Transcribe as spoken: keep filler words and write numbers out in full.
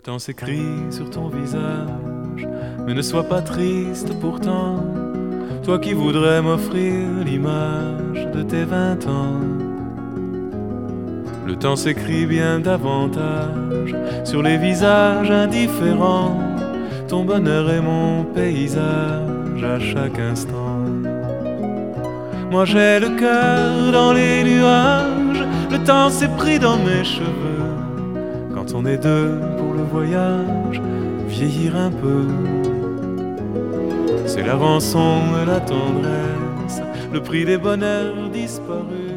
temps s'écrit sur ton visage, mais ne sois pas triste pourtant, toi qui voudrais m'offrir l'image de tes vingt ans. Le temps s'écrit bien davantage sur les visages indifférents, ton bonheur est mon paysage à chaque instant. Moi j'ai le cœur dans les nuages, le temps s'est pris dans mes cheveux. Quand on est deux pour le voyage, vieillir un peu, c'est la rançon et la tendresse, le prix des bonheurs disparus.